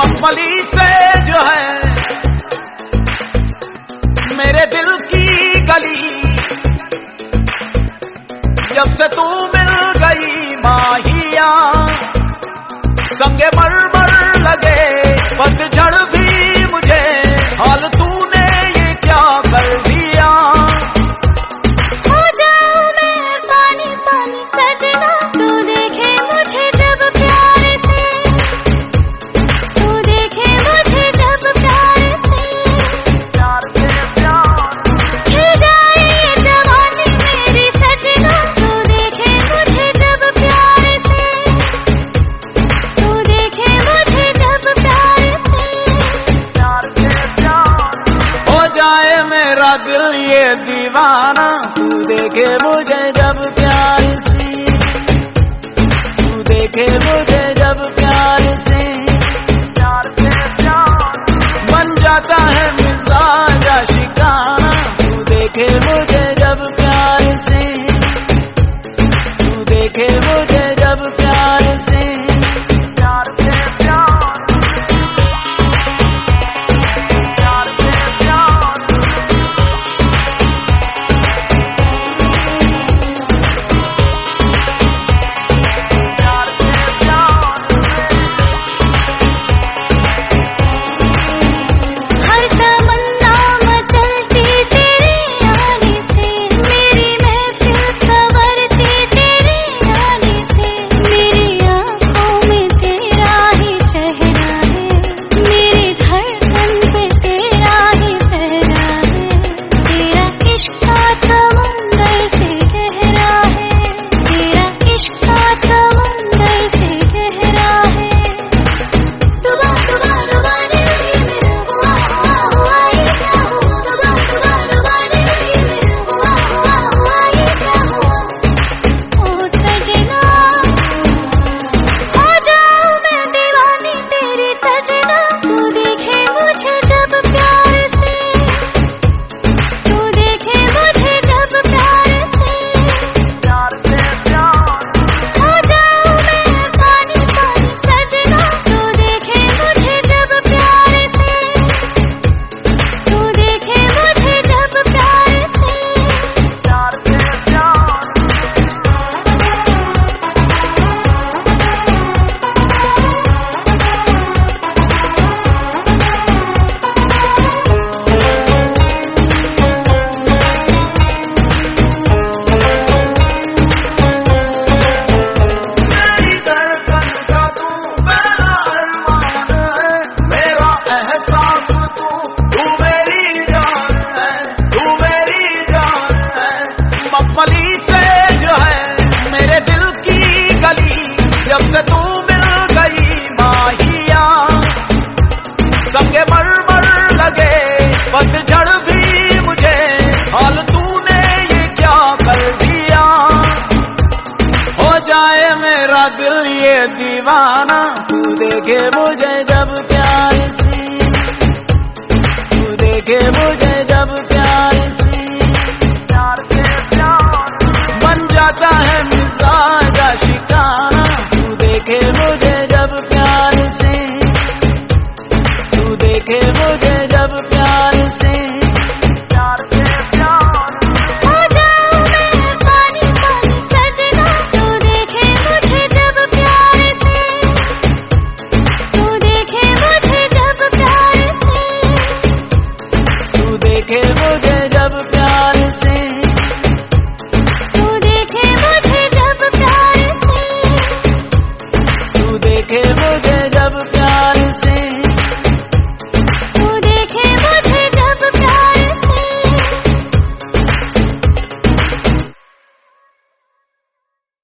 मखमली से जो है मेरे दिल की गली, जब से तू मिल गई माहिया, संगे मरमर लगे पतझड़ भी मुझे, हाल तूने ये क्या कर दिया। हो जाऊं मैं पानी पानी सजना, तू देखे मुझे जब प्यार से, तू देखे मुझे जब प्यार से, प्यार से प्यार खिल जाए ये जवानी मेरी सजना, तू देखे मुझे जब प्यार से, तू देखे मुझे जब प्यार से, प्यार से प्यार हो जाए मेरा दिल ये दीवाना, तू देखे मुझे जब प्यार से, तू देखे मुझे जब प्यार से, प्यार से प्यार बन जाता है मिजाज आशिकाना, तू देखे मुझे जब प्यार से, तू देखे मुझे जब प्यार से, प्यार से प्यार प्यार से प्यार हर तमन्ना मचलती तेरे आने से, मेरी महफिल संवरती तेरे आने से, मेरी आँखों में तेरा ही चेहरा है, मेरी धड़कन पे तेरा ही पहरा है, तेरा इश्क का समुंदर से गहरा है, तेरा इश्क का समुंदर से गहरा है, डुबा डुबा डुबा जिंदगी में हुआ हुआ हुआ ये क्या हुआ, डुबा डुबा डुबा जिंदगी में हुआ हुआ हुआ ये क्या हुआ। ओ सजना, हो जाऊं मैं दीवानी तेरी सजना, तू देखे मुझे जब प्यार से, तू देखे मुझे जब प्यार से, प्यार से प्यार हो जाऊं मैं पानी पानी सजना, तू देखे मुझे जब प्यार से, तू देखे मुझे जब प्यार से, प्यार से प्यार मेरी धड़कन का तू मेरा अरमान है, मेरा एहसास तू मेरी जान है, तू मेरी जान है। मखमली से जो है मेरे दिल की गली, जब से तू मिल गई माहिया, संगे मरमर लगे पतझड़ भी मुझे, हाल तूने ये क्या कर दिया। हो जाए मेरा दिल ये दीवाना, तू देखे मुझे जब प्यार से, तू देखे मुझे जब प्यार से, प्यार से प्यार बन जाता है मिजाज आशिकाना, तू देखे मुझे जब प्यार से, तू देखे मुझे जब प्यार से, प्यार से प्यार हो जाऊं मैं पानी पानी सजना, तू देखे मुझे जब प्यार से, तू देखे मुझे जब प्यार से, तू देखे मुझे जब प्यार से, तू देखे मुझे जब प्यार से, तू देखे मुझे जब प्यार